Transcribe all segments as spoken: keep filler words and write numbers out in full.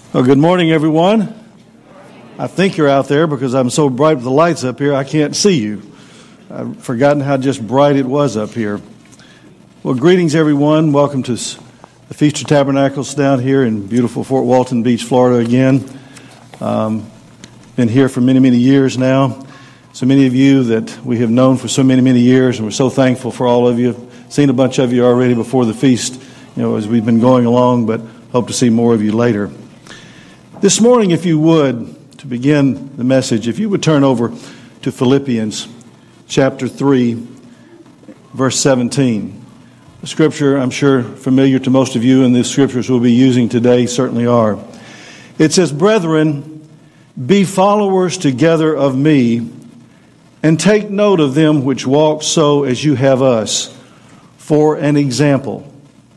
Well, good morning, everyone. I think you're out there because I'm so bright with the lights up here, I can't see you. I've forgotten how just bright it was up here. Well, greetings, everyone. Welcome to the Feast of Tabernacles down here in beautiful Fort Walton Beach, Florida again. Um, been here for many, many years now. So many of you that we have known for so many, many years, and we're so thankful for all of you. Seen a bunch of you already before the feast, you know, as we've been going along, but hope to see more of you later. This morning, if you would, to begin the message, if you would turn over to Philippians chapter three, verse seventeen. The scripture, I'm sure, familiar to most of you, and the scriptures we'll be using today certainly are. It says, "Brethren, be followers together of me, and take note of them which walk so as you have us, for an example."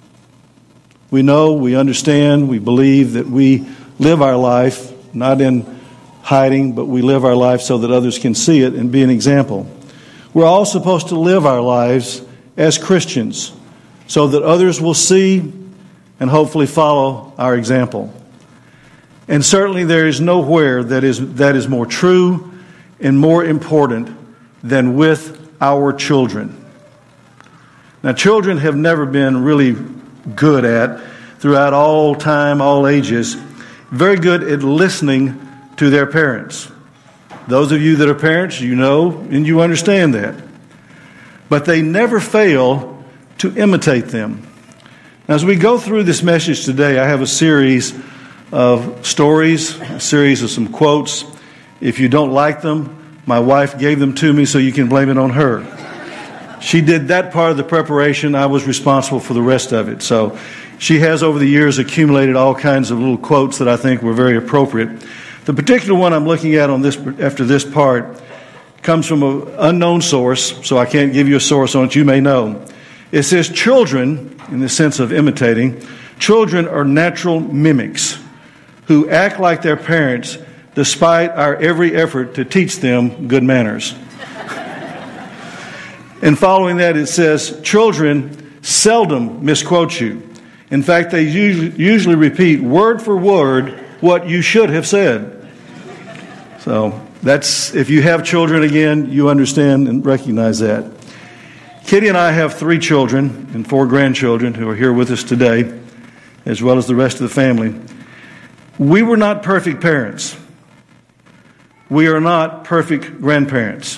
We know, we understand, we believe that we live our life, not in hiding, but we live our life so that others can see it and be an example. We're all supposed to live our lives as Christians so that others will see and hopefully follow our example. And certainly there is nowhere that is that is more true and more important than with our children. Now, children have never been really good at, throughout all time, all ages, very good at listening to their parents. Those of you that are parents, you know and you understand that. But they never fail to imitate them. Now, as we go through this message today, I have a series of stories, a series of some quotes. If you don't like them, my wife gave them to me so you can blame it on her. She did that part of the preparation. I was responsible for the rest of it. So she has, over the years, accumulated all kinds of little quotes that I think were very appropriate. The particular one I'm looking at on this after this part comes from an unknown source, so I can't give you a source on it. You may know. It says, children, in the sense of imitating, children are natural mimics who act like their parents despite our every effort to teach them good manners. And following that, it says, children seldom misquote you. In fact, they usually, usually repeat word for word what you should have said. So that's, if you have children, again, you understand and recognize that. Kitty and I have three children and four grandchildren who are here with us today, as well as the rest of the family. We were not perfect parents. We are not perfect grandparents.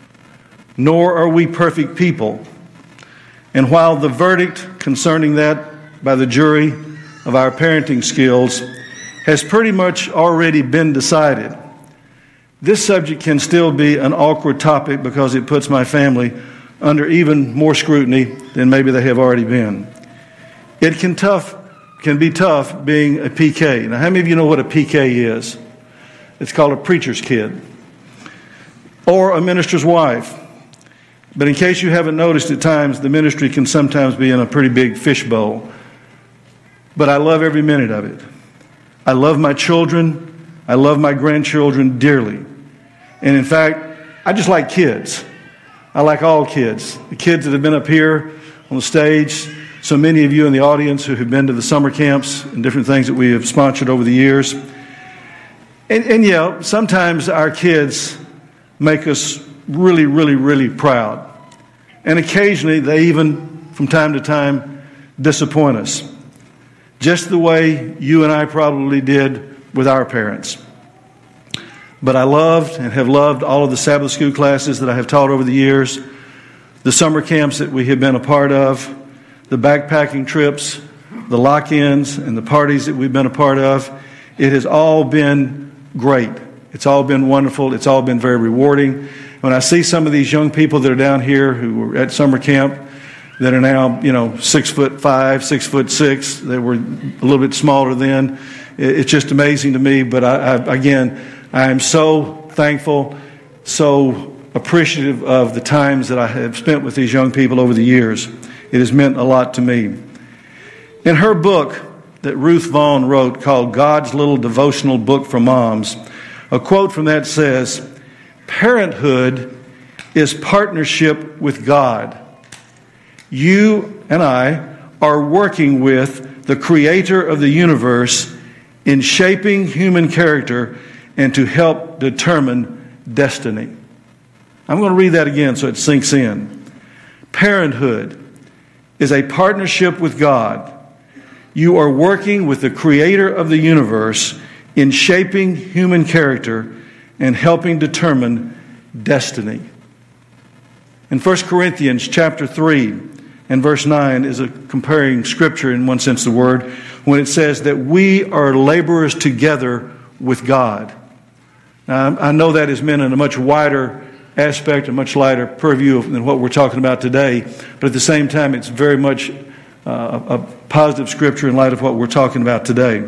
Nor are we perfect people. And while the verdict concerning that by the jury of our parenting skills has pretty much already been decided, this subject can still be an awkward topic because it puts my family under even more scrutiny than maybe they have already been. It can tough can be tough being a P K. Now, how many of you know what a P K is? It's called a preacher's kid or a minister's wife. But in case you haven't noticed, at times the ministry can sometimes be in a pretty big fishbowl. But I love every minute of it. I love my children. I love my grandchildren dearly. And in fact, I just like kids. I like all kids. The kids that have been up here on the stage, so many of you in the audience who have been to the summer camps and different things that we have sponsored over the years. And, and yeah, sometimes our kids make us really, really, really proud. And occasionally they even, from time to time, disappoint us. Just the way you and I probably did with our parents. But I loved and have loved all of the Sabbath school classes that I have taught over the years, the summer camps that we have been a part of, the backpacking trips, the lock-ins, and the parties that we've been a part of. It has all been great. It's all been wonderful. It's all been very rewarding. When I see some of these young people that are down here who were at summer camp that are now, you know, six foot five, six foot six, they were a little bit smaller then. It's just amazing to me. But I, I, again, I am so thankful, so appreciative of the times that I have spent with these young people over the years. It has meant a lot to me. In her book that Ruth Vaughn wrote called God's Little Devotional Book for Moms, a quote from that says, "Parenthood is partnership with God. You and I are working with the creator of the universe in shaping human character and to help determine destiny. I'm going to read that again so it sinks in. Parenthood is a partnership with God. You are working with the Creator of the universe in shaping human character and helping determine destiny. In First Corinthians chapter three and verse nine is a comparing scripture in one sense of the word when it says that we are laborers together with God. Now, I know that is meant in a much wider aspect, a much lighter purview than what we're talking about today, but at the same time it's very much uh, a positive scripture in light of what we're talking about today.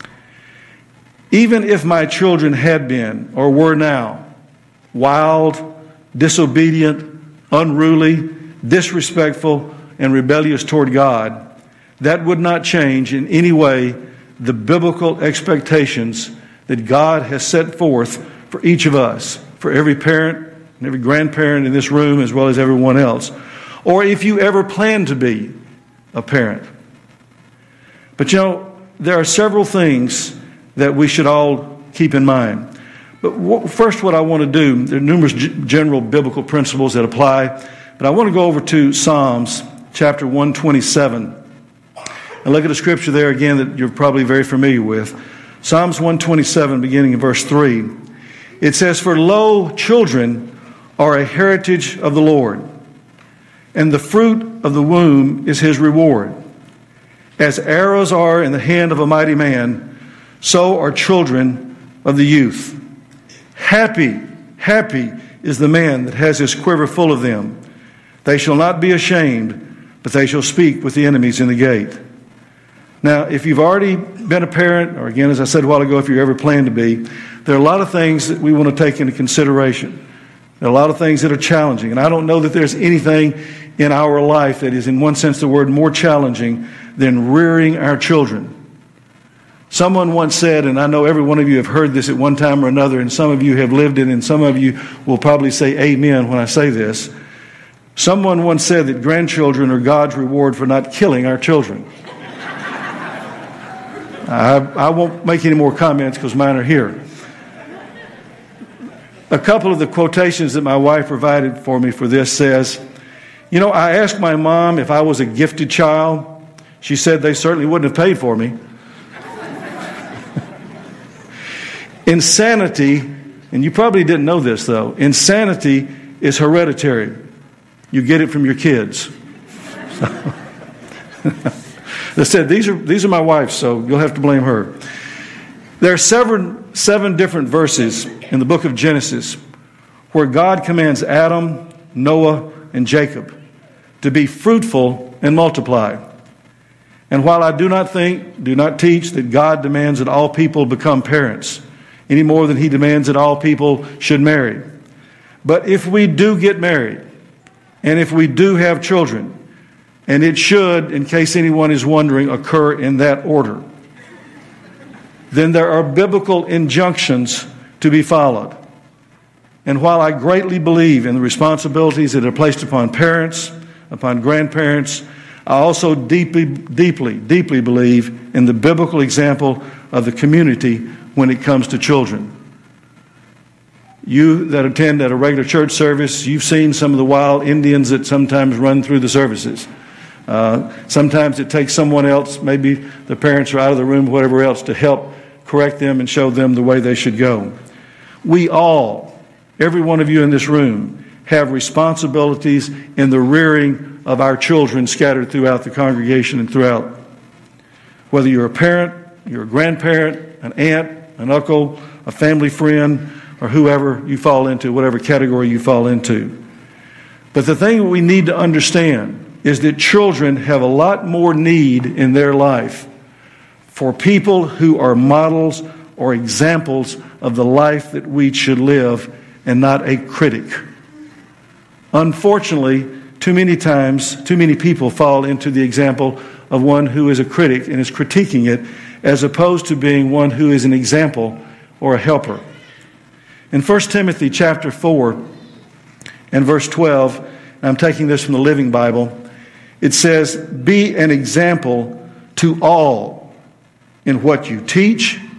Even if my children had been or were now wild, disobedient, unruly, disrespectful, and rebellious toward God, that would not change in any way the biblical expectations that God has set forth for each of us, for every parent and every grandparent in this room as well as everyone else, or if you ever plan to be a parent. But you know, there are several things that we should all keep in mind. But first, what I want to do, there are numerous general biblical principles that apply, but I want to go over to Psalms chapter one twenty-seven and look at a scripture there again that you're probably very familiar with. Psalms one twenty-seven, beginning in verse three. It says, "For lo, children are a heritage of the Lord, and the fruit of the womb is his reward. As arrows are in the hand of a mighty man, so are children of the youth. Happy, happy is the man that has his quiver full of them. They shall not be ashamed, but they shall speak with the enemies in the gate." Now, if you've already been a parent, or again, as I said a while ago, if you ever plan to be, there are a lot of things that we want to take into consideration. There are a lot of things that are challenging. And I don't know that there's anything in our life that is, in one sense of the word, more challenging than rearing our children. Someone once said, and I know every one of you have heard this at one time or another, and some of you have lived it, and some of you will probably say amen when I say this. Someone once said that grandchildren are God's reward for not killing our children. I, I won't make any more comments because mine are here. A couple of the quotations that my wife provided for me for this says, you know, I asked my mom if I was a gifted child. She said they certainly wouldn't have paid for me. Insanity, and you probably didn't know this though, insanity is hereditary. You get it from your kids. So, they said, these are these are my wife's, so you'll have to blame her. There are seven, seven different verses in the book of Genesis where God commands Adam, Noah, and Jacob to be fruitful and multiply. And while I do not think, do not teach that God demands that all people become parents, any more than he demands that all people should marry. But if we do get married, and if we do have children, and it should, in case anyone is wondering, occur in that order, then there are biblical injunctions to be followed. And while I greatly believe in the responsibilities that are placed upon parents, upon grandparents, I also deeply, deeply, deeply believe in the biblical example of the community when it comes to children. You that attend at a regular church service, you've seen some of the wild Indians that sometimes run through the services. Uh, sometimes it takes someone else, maybe the parents are out of the room, whatever else, to help correct them and show them the way they should go. We all, every one of you in this room, have responsibilities in the rearing of our children scattered throughout the congregation and throughout. Whether you're a parent, you're a grandparent, an aunt, an uncle, a family friend, or whoever you fall into, whatever category you fall into. But the thing we need to understand is that children have a lot more need in their life for people who are models or examples of the life that we should live and not a critic. Unfortunately, too many times, too many people fall into the example of one who is a critic and is critiquing it as opposed to being one who is an example or a helper. In First Timothy chapter four and verse twelve, and I'm taking this from the Living Bible, it says, "Be an example to all in what you teach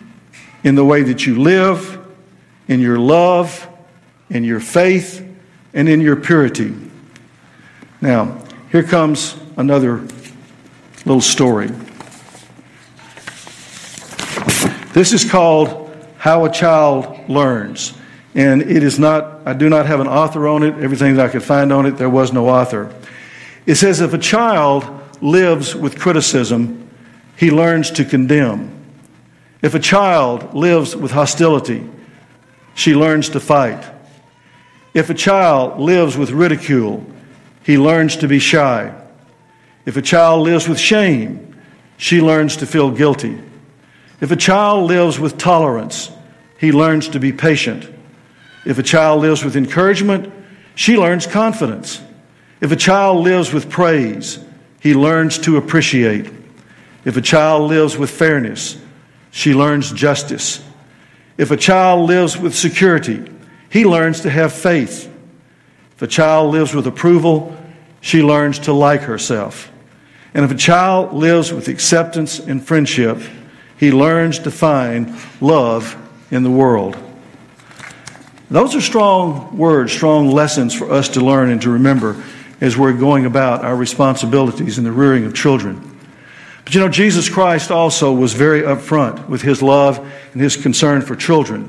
in the way that you live, in your love, in your faith, and in your purity. Now, here comes another little story. This is called How a Child Learns. And it is not, I do not have an author on it. Everything that I could find on it, there was no author. It says, if a child lives with criticism, he learns to condemn. If a child lives with hostility, she learns to fight. If a child lives with ridicule, he learns to be shy. If a child lives with shame, she learns to feel guilty. If a child lives with tolerance, he learns to be patient. If a child lives with encouragement, she learns confidence. If a child lives with praise, he learns to appreciate. If a child lives with fairness, she learns justice. If a child lives with security, he learns to have faith. If a child lives with approval, she learns to like herself. And if a child lives with acceptance and friendship, he learns to find love in the world. Those are strong words, strong lessons for us to learn and to remember as we're going about our responsibilities in the rearing of children. But you know, Jesus Christ also was very upfront with his love and his concern for children.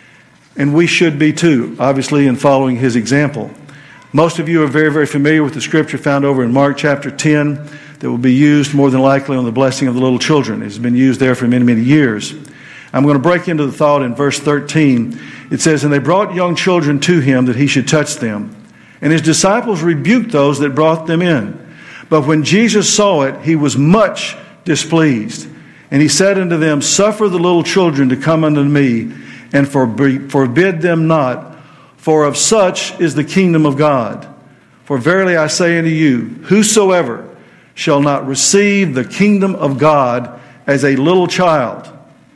And we should be too, obviously, in following his example. Most of you are very, very familiar with the scripture found over in Mark chapter ten that will be used more than likely on the blessing of the little children. It's been used there for many, many years. I'm going to break into the thought in verse thirteen. It says, and they brought young children to him that he should touch them. And his disciples rebuked those that brought them in. But when Jesus saw it, he was much displeased. And he said unto them, suffer the little children to come unto me, and forbid them not, for of such is the kingdom of God. For verily I say unto you, whosoever shall not receive the kingdom of God as a little child,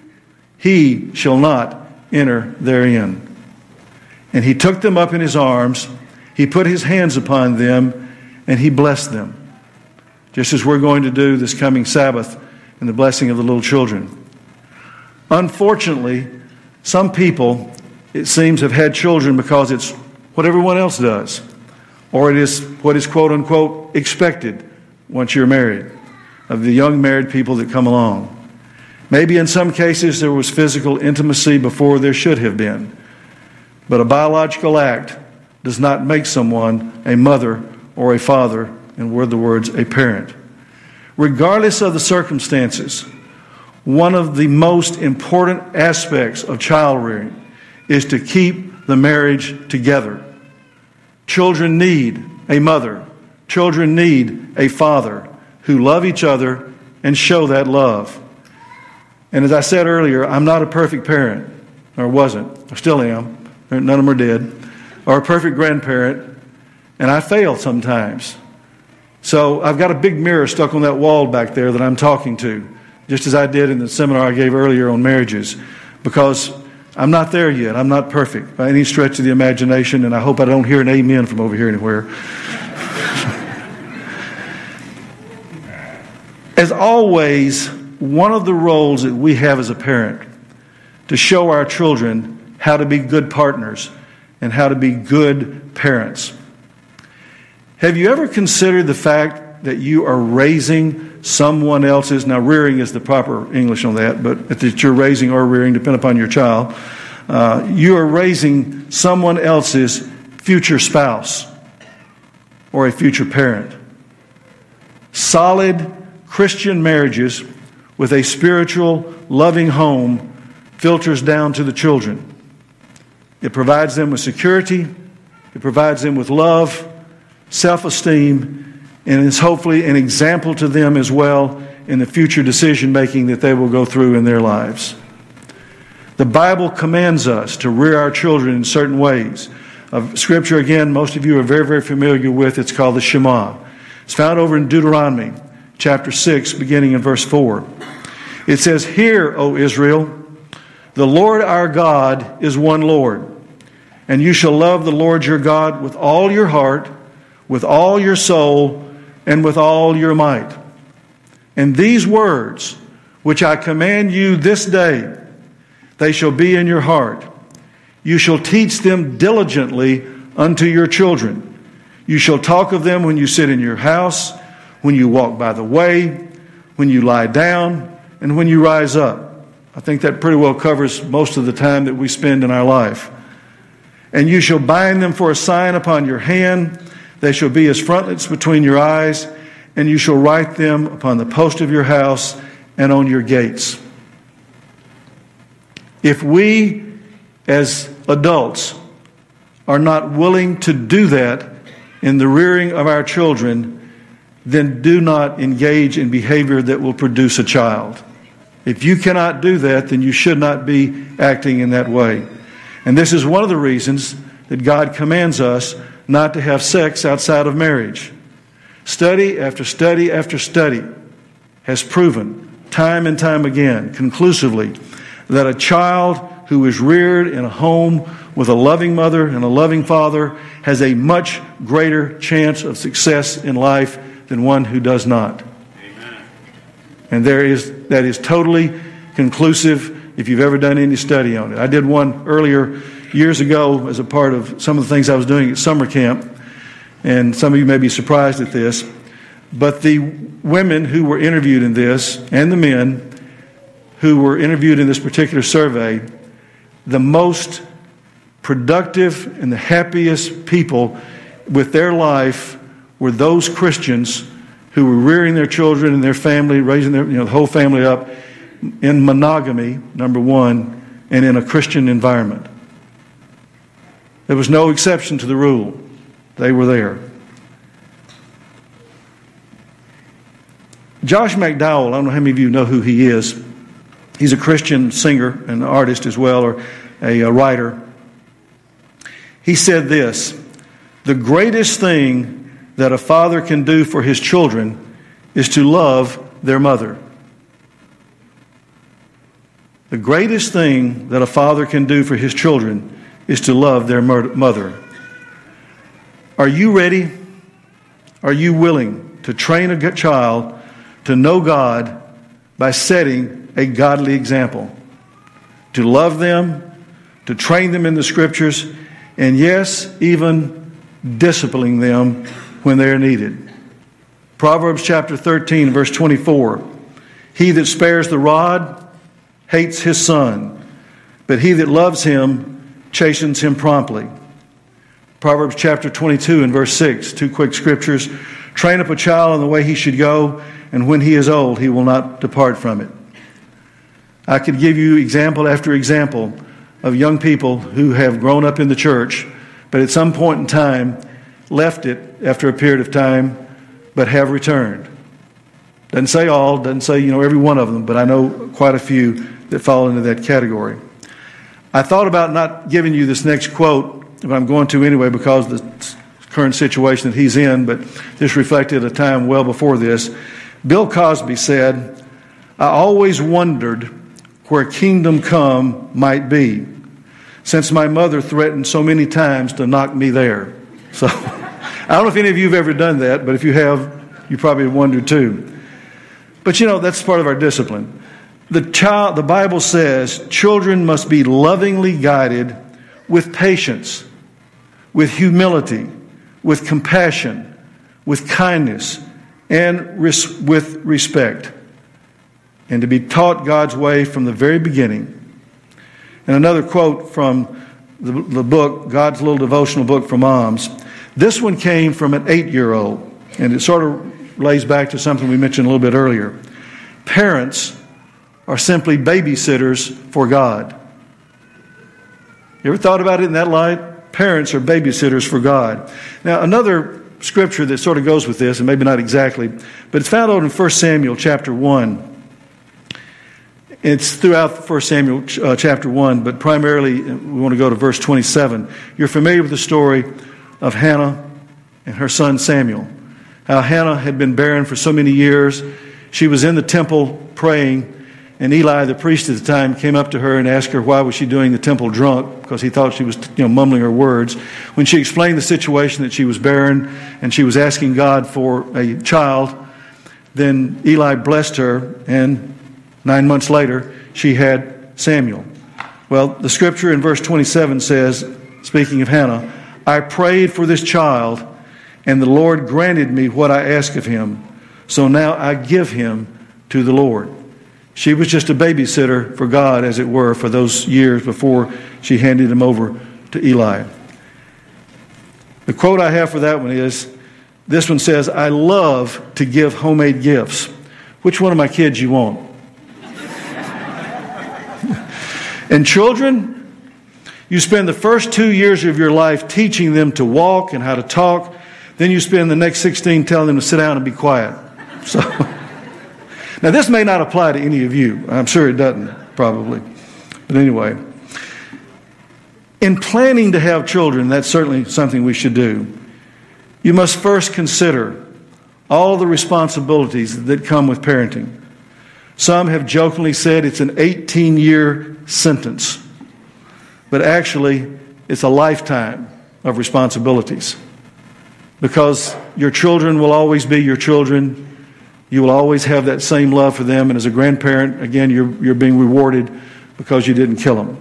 he shall not enter therein. And he took them up in his arms, he put his hands upon them, and he blessed them. Just as we're going to do this coming Sabbath in the blessing of the little children. Unfortunately, some people, it seems, have had children because it's what everyone else does. Or it is what is quote unquote expected once you're married, of the young married people that come along. Maybe in some cases there was physical intimacy before there should have been. But a biological act does not make someone a mother or a father, in other words, a parent. Regardless of the circumstances, one of the most important aspects of child rearing is to keep the marriage together. Children need a mother. Children need a father who love each other and show that love. And as I said earlier, I'm not a perfect parent, or wasn't. I still am. None of them are dead. Or a perfect grandparent, and I fail sometimes. So I've got a big mirror stuck on that wall back there that I'm talking to, just as I did in the seminar I gave earlier on marriages, because I'm not there yet. I'm not perfect by any stretch of the imagination, and I hope I don't hear an amen from over here anywhere. As always, one of the roles that we have as a parent to show our children how to be good partners and how to be good parents. Have you ever considered the fact that you are raising someone else's, now rearing is the proper English on that, but that you're raising or rearing, depending upon your child, uh, you are raising someone else's future spouse or a future parent. Solid Christian marriages with a spiritual, loving home filters down to the children. It provides them with security, it provides them with love, self-esteem, and is hopefully an example to them as well in the future decision-making that they will go through in their lives. The Bible commands us to rear our children in certain ways. Of Scripture, again, most of you are very, very familiar with. It's called the Shema. It's found over in Deuteronomy chapter six, beginning in verse four. It says, hear, O Israel, the Lord our God is one Lord, and you shall love the Lord your God with all your heart, with all your soul, and with all your might. And these words, which I command you this day, They shall be in your heart. You shall teach them diligently unto your children. You shall talk of them when you sit in your house, when you walk by the way, when you lie down, and when you rise up. I think that pretty well covers most of the time that we spend in our life. And you shall bind them for a sign upon your hand. They shall be as frontlets between your eyes, and you shall write them upon the post of your house and on your gates. If we, as adults, are not willing to do that in the rearing of our children, then do not engage in behavior that will produce a child. If you cannot do that, then you should not be acting in that way. And this is one of the reasons that God commands us not to have sex outside of marriage. Study after study after study has proven, time and time again, conclusively, that a child who is reared in a home with a loving mother and a loving father has a much greater chance of success in life than one who does not. Amen. And there is that is totally conclusive if you've ever done any study on it. I did one earlier years ago as a part of some of the things I was doing at summer camp, and some of you may be surprised at this, but the women who were interviewed in this and the men who were interviewed in this particular survey, the most productive and the happiest people with their life were those Christians who were rearing their children and their family, raising their, you know, the whole family up in monogamy, number one, and in a Christian environment. There was no exception to the rule. They were there. Josh McDowell, I don't know how many of you know who he is. He's a Christian singer and artist as well, or a, a writer. He said this: the greatest thing that a father can do for his children is to love their mother. The greatest thing that a father can do for his children is to love their mother. Are you ready? Are you willing to train a child to know God by setting a godly example? To love them, to train them in the Scriptures, and yes, even disciplining them when they are needed. Proverbs chapter thirteen, verse twenty-four. He that spares the rod hates his son, but he that loves him chastens him promptly. Proverbs chapter twenty-two and verse six, two quick scriptures. Train up a child in the way he should go, and when he is old, he will not depart from it. I could give you example after example of young people who have grown up in the church, but at some point in time left it after a period of time, but have returned. Doesn't say all, doesn't say, you know, every one of them, but I know quite a few that fall into that category. I thought about not giving you this next quote, but I'm going to anyway because of the current situation that he's in, but this reflected a time well before this. Bill Cosby said, I always wondered where kingdom come might be, since my mother threatened so many times to knock me there. So, I don't know if any of you have ever done that, but if you have, you probably wondered too. But you know, that's part of our discipline. The child, the Bible says, children must be lovingly guided with patience, with humility, with compassion, with kindness, and res- with respect, and to be taught God's way from the very beginning. And another quote from the, the book, God's Little Devotional Book for Moms. This one came from an eight-year-old, and it sort of lays back to something we mentioned a little bit earlier. Parents are simply babysitters for God. You ever thought about it in that light? Parents are babysitters for God. Now, another scripture that sort of goes with this, and maybe not exactly, but it's found out in First Samuel chapter one. It's throughout First Samuel uh, chapter one, but primarily we want to go to verse twenty-seven. You're familiar with the story of Hannah and her son Samuel. How Hannah had been barren for so many years. She was in the temple praying, and Eli, the priest at the time, came up to her and asked her why was she doing the temple drunk, because he thought she was, you know, mumbling her words. When she explained the situation, that she was barren and she was asking God for a child, then Eli blessed her, and nine months later, she had Samuel. Well, the scripture in verse twenty-seven says, speaking of Hannah, I prayed for this child, and the Lord granted me what I asked of him. So now I give him to the Lord. She was just a babysitter for God, as it were, for those years before she handed him over to Eli. The quote I have for that one is, this one says, I love to give homemade gifts. Which one of my kids you want? And children, you spend the first two years of your life teaching them to walk and how to talk. Then you spend the next sixteen telling them to sit down and be quiet. So, now this may not apply to any of you. I'm sure it doesn't, probably. But anyway, in planning to have children, that's certainly something we should do. You must first consider all the responsibilities that come with parenting. Some have jokingly said it's an eighteen-year sentence, but actually it's a lifetime of responsibilities, because your children will always be your children. You will always have that same love for them, and as a grandparent, again, you're, you're being rewarded because you didn't kill them.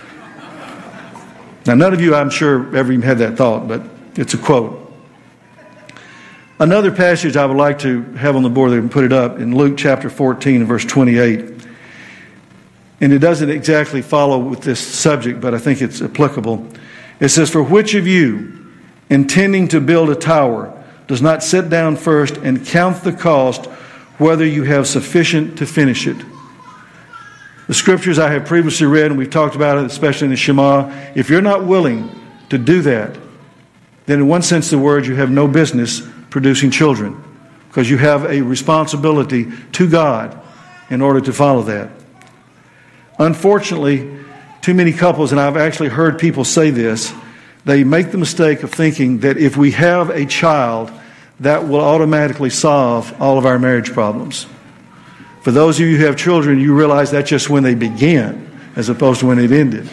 Now, none of you, I'm sure, ever even had that thought, but it's a quote. Another passage I would like to have on the board, they can put it up, in Luke chapter fourteen and verse twenty-eight. And it doesn't exactly follow with this subject, but I think it's applicable. It says, for which of you, intending to build a tower, does not sit down first and count the cost, whether you have sufficient to finish it? The scriptures I have previously read, and we've talked about it, especially in the Shema, if you're not willing to do that, then in one sense of the word, you have no business producing children, because you have a responsibility to God in order to follow that. Unfortunately, too many couples, and I've actually heard people say this, they make the mistake of thinking that if we have a child, that will automatically solve all of our marriage problems. For those of you who have children, you realize that's just when they began, as opposed to when it ended.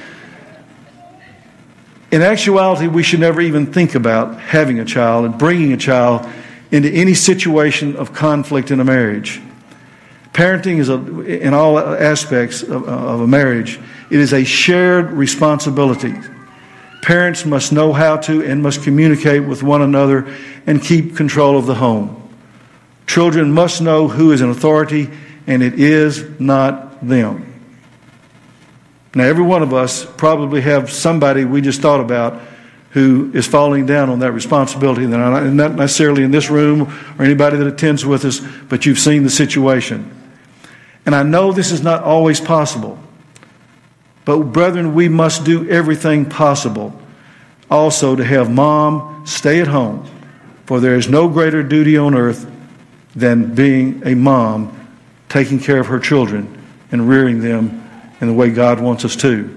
In actuality, we should never even think about having a child and bringing a child into any situation of conflict in a marriage. Parenting is, a, in all aspects of, of a marriage, it is a shared responsibility. Parents must know how to and must communicate with one another and keep control of the home. Children must know who is an authority, and it is not them. Now, every one of us probably have somebody we just thought about who is falling down on that responsibility. They're not, not necessarily in this room or anybody that attends with us, but you've seen the situation. And I know this is not always possible. But, brethren, we must do everything possible also to have mom stay at home. For there is no greater duty on earth than being a mom, taking care of her children and rearing them in the way God wants us to.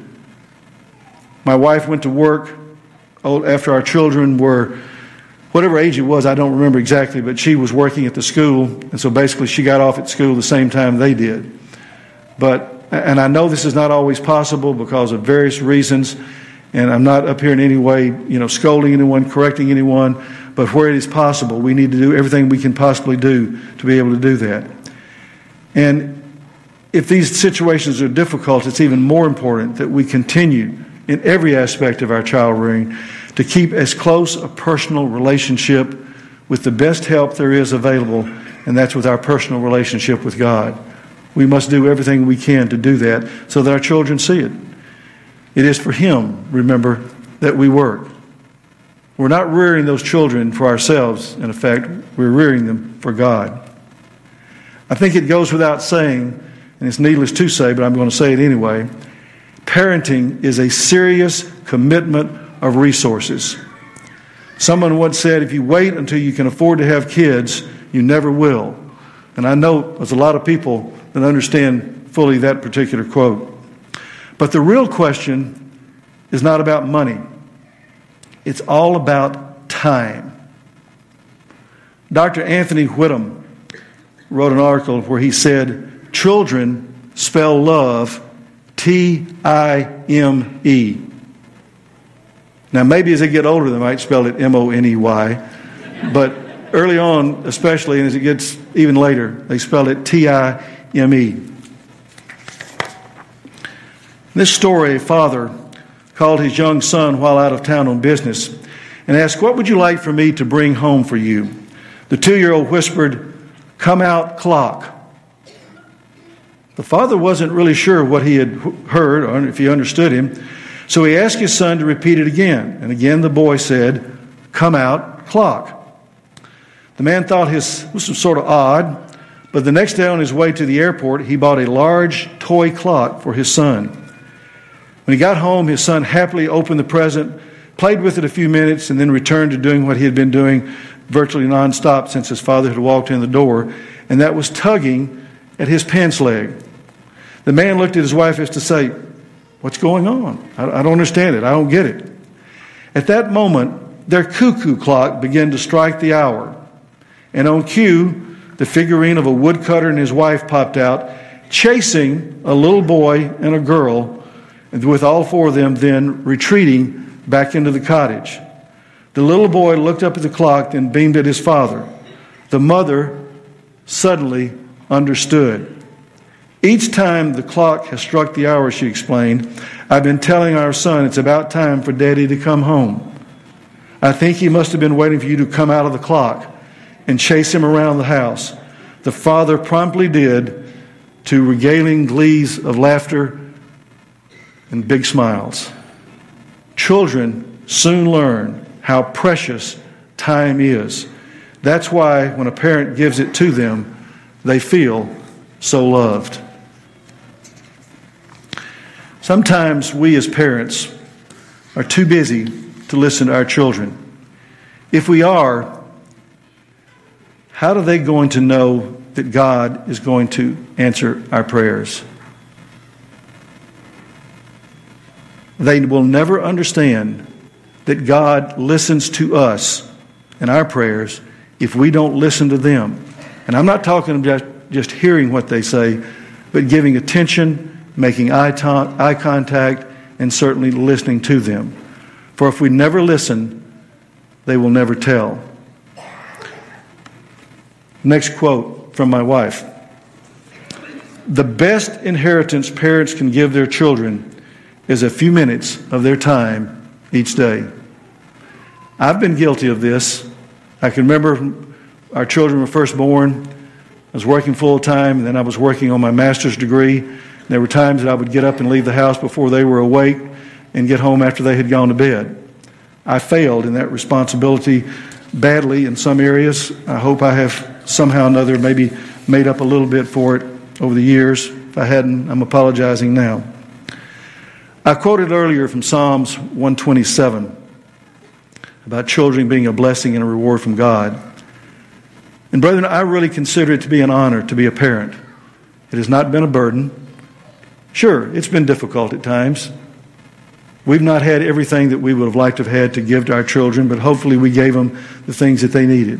My wife went to work after our children were, whatever age it was, I don't remember exactly, but she was working at the school, and so basically she got off at school the same time they did. But, and I know this is not always possible because of various reasons, and I'm not up here in any way, you know, scolding anyone, correcting anyone, but where it is possible, we need to do everything we can possibly do to be able to do that. And if these situations are difficult, it's even more important that we continue in every aspect of our child rearing to keep as close a personal relationship with the best help there is available, and that's with our personal relationship with God. We must do everything we can to do that so that our children see it. It is for Him, remember, that we work. We're not rearing those children for ourselves, in effect. We're rearing them for God. I think it goes without saying, and it's needless to say, but I'm going to say it anyway, parenting is a serious commitment of resources. Someone once said, if you wait until you can afford to have kids, you never will. And I know there's a lot of people that understand fully that particular quote. But the real question is not about money. It's all about time. Doctor Anthony Whittam wrote an article where he said, children spell love T I M E. Now, maybe as they get older, they might spell it M O N E Y. But early on, especially, and as it gets even later, they spell it T I M E. In this story, a father called his young son while out of town on business and asked, "What would you like for me to bring home for you?" The two-year-old whispered, "Come out, clock." The father wasn't really sure what he had heard or if he understood him, so he asked his son to repeat it again. And again the boy said, "Come out, clock." The man thought his this was sort of odd, but the next day on his way to the airport, he bought a large toy clock for his son. When he got home, his son happily opened the present, played with it a few minutes, and then returned to doing what he had been doing virtually nonstop since his father had walked in the door, and that was tugging at his pants leg. The man looked at his wife as to say, "What's going on? I, I don't understand it. I don't get it." At that moment, their cuckoo clock began to strike the hour. And on cue, the figurine of a woodcutter and his wife popped out, chasing a little boy and a girl, and with all four of them then retreating back into the cottage. The little boy looked up at the clock and beamed at his father. The mother suddenly understood. "Each time the clock has struck the hour," she explained, "I've been telling our son it's about time for Daddy to come home. I think he must have been waiting for you to come out of the clock and chase him around the house." The father promptly did, to regaling glees of laughter and big smiles. Children soon learn how precious time is. That's why when a parent gives it to them, they feel so loved. Sometimes we as parents are too busy to listen to our children. If we are, how are they going to know that God is going to answer our prayers? They will never understand that God listens to us and our prayers if we don't listen to them. And I'm not talking about just hearing what they say, but giving attention, making eye, ta- eye contact, and certainly listening to them. For if we never listen, they will never tell. Next quote from my wife. "The best inheritance parents can give their children is a few minutes of their time each day." I've been guilty of this. I can remember our children were first born. I was working full time, and then I was working on my master's degree. There were times that I would get up and leave the house before they were awake and get home after they had gone to bed. I failed in that responsibility badly in some areas. I hope I have somehow or another maybe made up a little bit for it over the years. If I hadn't, I'm apologizing now. I quoted earlier from Psalms one twenty-seven about children being a blessing and a reward from God. And brethren, I really consider it to be an honor to be a parent. It has not been a burden. Sure, it's been difficult at times. We've not had everything that we would have liked to have had to give to our children, but hopefully we gave them the things that they needed.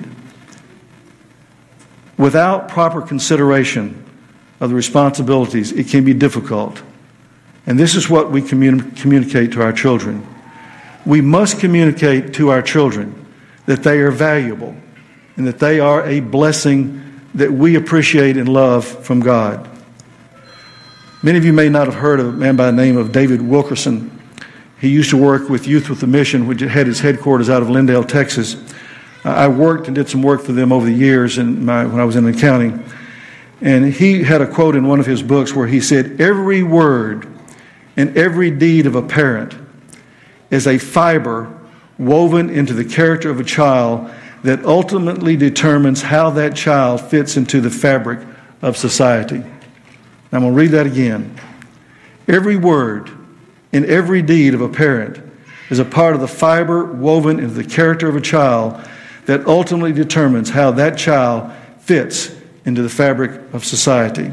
Without proper consideration of the responsibilities, it can be difficult. And this is what we communi- communicate to our children. We must communicate to our children that they are valuable and that they are a blessing that we appreciate and love from God. Many of you may not have heard of a man by the name of David Wilkerson. He used to work with Youth with a Mission, which had its headquarters out of Lindale, Texas. I worked and did some work for them over the years in my, when I was in accounting. And he had a quote in one of his books where he said, "Every word and every deed of a parent is a fiber woven into the character of a child that ultimately determines how that child fits into the fabric of society." I'm going to read that again. Every word and every deed of a parent is a part of the fiber woven into the character of a child that ultimately determines how that child fits into the fabric of society.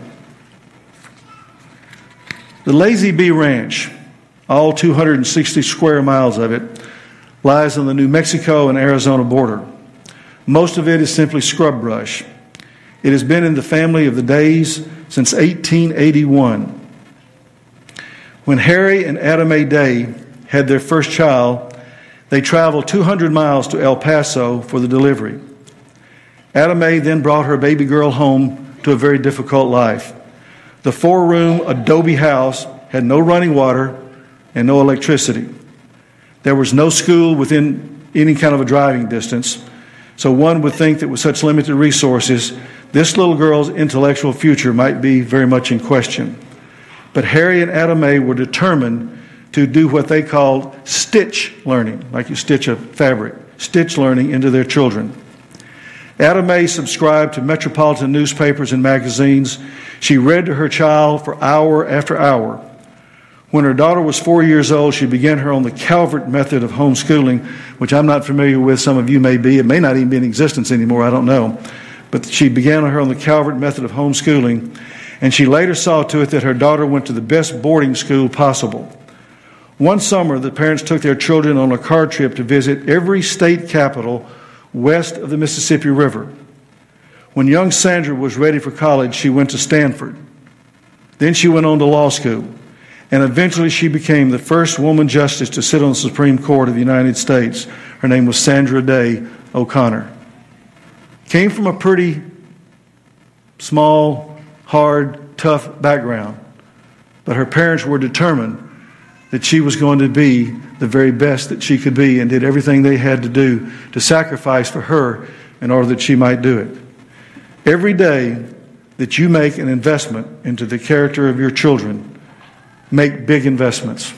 The Lazy Bee Ranch, all two hundred sixty square miles of it, lies on the New Mexico and Arizona border. Most of it is simply scrub brush. It has been in the family of the Days since eighteen eighty-one. When Harry and Ada Mae Day had their first child, they traveled two hundred miles to El Paso for the delivery. Ada Mae then brought her baby girl home to a very difficult life. The four-room adobe house had no running water and no electricity. There was no school within any kind of a driving distance, so one would think that with such limited resources, this little girl's intellectual future might be very much in question. But Harry and Ada Mae were determined to do what they called stitch learning, like you stitch a fabric, stitch learning into their children. Ada Mae subscribed to metropolitan newspapers and magazines. She read to her child for hour after hour. When her daughter was four years old, she began her on the Calvert method of homeschooling, which I'm not familiar with. Some of you may be. It may not even be in existence anymore. I don't know. But she began her on the Calvert method of homeschooling, and she later saw to it that her daughter went to the best boarding school possible. One summer, the parents took their children on a car trip to visit every state capital west of the Mississippi River. When young Sandra was ready for college, she went to Stanford. Then she went on to law school. And eventually she became the first woman justice to sit on the Supreme Court of the United States. Her name was Sandra Day O'Connor. Came from a pretty small, hard, tough background. But her parents were determined that she was going to be the very best that she could be, and did everything they had to do to sacrifice for her in order that she might do it. Every day that you make an investment into the character of your children, make big investments.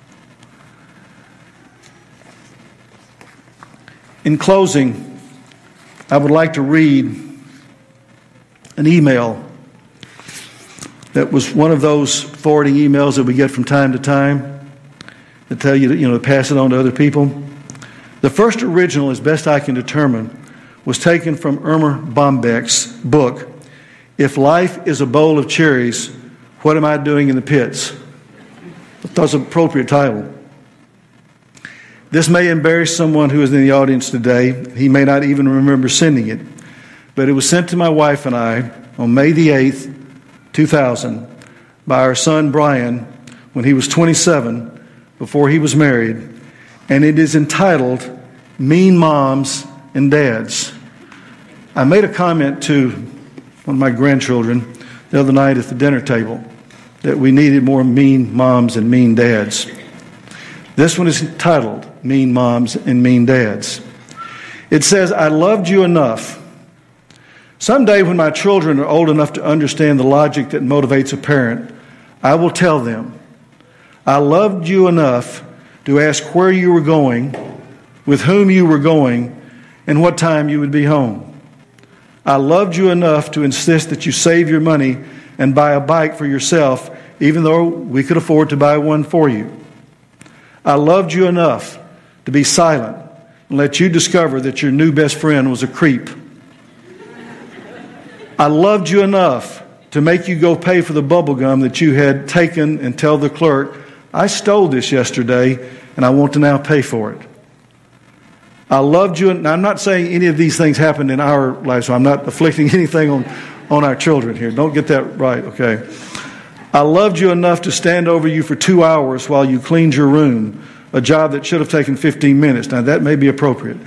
In closing, I would like to read an email that was one of those forwarding emails that we get from time to time that tell you to, you know, to pass it on to other people. The first original, as best I can determine, was taken from Erma Bombeck's book, If Life is a Bowl of Cherries, What Am I Doing in the Pits? That's an appropriate title. This may embarrass someone who is in the audience today. He may not even remember sending it. But it was sent to my wife and I on May the eighth, two thousand, by our son Brian when he was twenty-seven, before he was married. And it is entitled, Mean Moms and Dads. I made a comment to one of my grandchildren the other night at the dinner table that we needed more mean moms and mean dads. This one is entitled, Mean Moms and Mean Dads. It says, I loved you enough. Someday when my children are old enough to understand the logic that motivates a parent, I will tell them, I loved you enough to ask where you were going, with whom you were going, and what time you would be home. I loved you enough to insist that you save your money and buy a bike for yourself, even though we could afford to buy one for you. I loved you enough to be silent and let you discover that your new best friend was a creep. I loved you enough to make you go pay for the bubble gum that you had taken and tell the clerk, I stole this yesterday and I want to now pay for it. I loved you, and I'm not saying any of these things happened in our lives, so I'm not afflicting anything on, on our children here. Don't get that right, okay? I loved you enough to stand over you for two hours while you cleaned your room, a job that should have taken fifteen minutes. Now, that may be appropriate.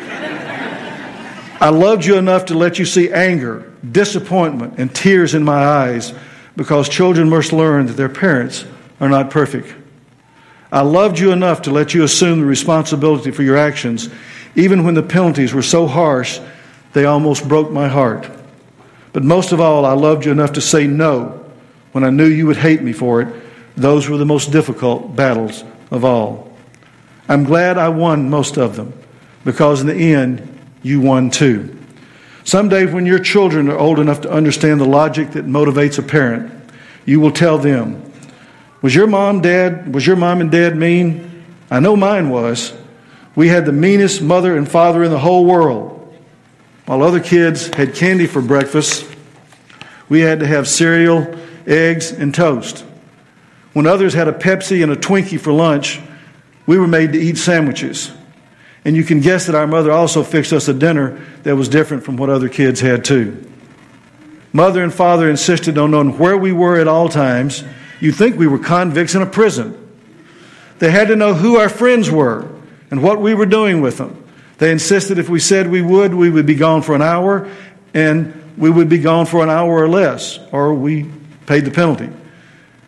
I loved you enough to let you see anger, disappointment, and tears in my eyes, because children must learn that their parents are not perfect. I loved you enough to let you assume the responsibility for your actions, even when the penalties were so harsh they almost broke my heart. But most of all, I loved you enough to say no when I knew you would hate me for it. Those were the most difficult battles of all. I'm glad I won most of them, because in the end, you won too. Someday when your children are old enough to understand the logic that motivates a parent, you will tell them, Was your mom, dad, was your mom and dad mean? I know mine was. We had the meanest mother and father in the whole world. While other kids had candy for breakfast, we had to have cereal, eggs, and toast. When others had a Pepsi and a Twinkie for lunch, we were made to eat sandwiches. And you can guess that our mother also fixed us a dinner that was different from what other kids had too. Mother and father insisted on knowing where we were at all times. You'd think we were convicts in a prison. They had to know who our friends were and what we were doing with them. They insisted if we said we would, we would be gone for an hour, and we would be gone for an hour or less, or we paid the penalty.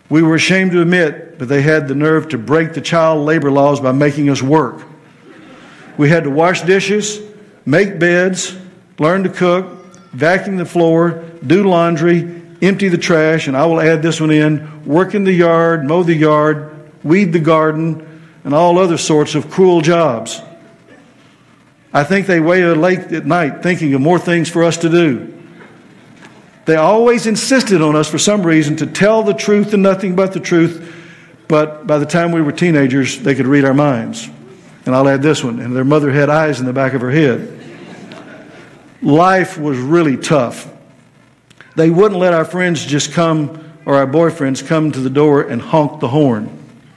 We were ashamed to admit, but they had the nerve to break the child labor laws by making us work. We had to wash dishes, make beds, learn to cook, vacuum the floor, do laundry, empty the trash, and I will add this one in, work in the yard, mow the yard, weed the garden, and all other sorts of cruel jobs. I think they waited late at night thinking of more things for us to do. They always insisted on us for some reason to tell the truth and nothing but the truth, but by the time we were teenagers, they could read our minds. And I'll add this one, and their mother had eyes in the back of her head. Life was really tough. They wouldn't let our friends just come, or our boyfriends come to the door and honk the horn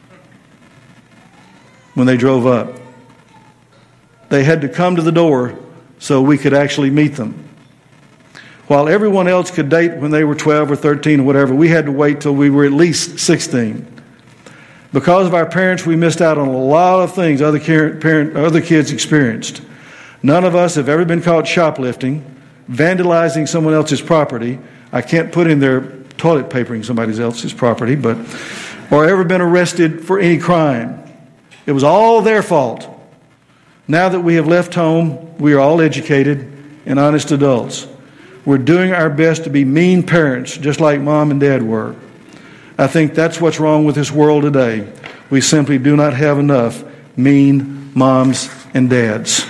when they drove up. They had to come to the door so we could actually meet them. While everyone else could date when they were twelve or thirteen or whatever, we had to wait till we were at least sixteen. Because of our parents, we missed out on a lot of things other, parent, other kids experienced. None of us have ever been caught shoplifting, vandalizing someone else's property. I can't put in there toilet papering somebody else's property, but or ever been arrested for any crime. It was all their fault. Now that we have left home, we are all educated and honest adults. We're doing our best to be mean parents, just like Mom and Dad were. I think that's what's wrong with this world today. We simply do not have enough mean moms and dads.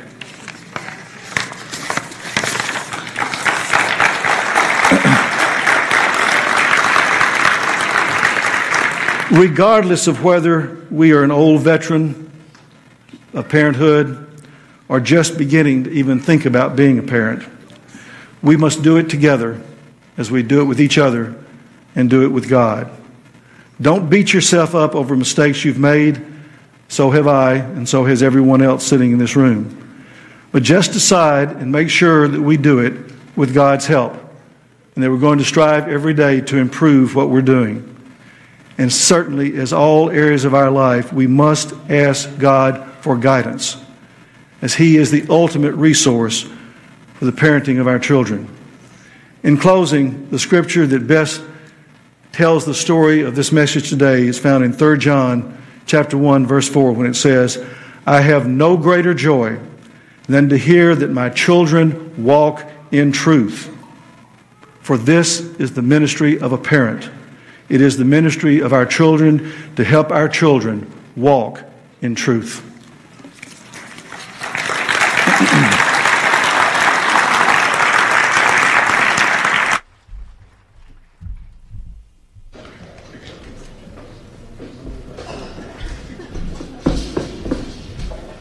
Regardless of whether we are an old veteran of parenthood or just beginning to even think about being a parent, we must do it together as we do it with each other and do it with God. Don't beat yourself up over mistakes you've made. So have I, and so has everyone else sitting in this room. But just decide and make sure that we do it with God's help, and that we're going to strive every day to improve what we're doing. And certainly, as all areas of our life, we must ask God for guidance, as He is the ultimate resource for the parenting of our children. In closing, the scripture that best tells the story of this message today is found in Third John chapter one, verse four, when it says, I have no greater joy than to hear that my children walk in truth. For this is the ministry of a parent. It is the ministry of our children to help our children walk in truth.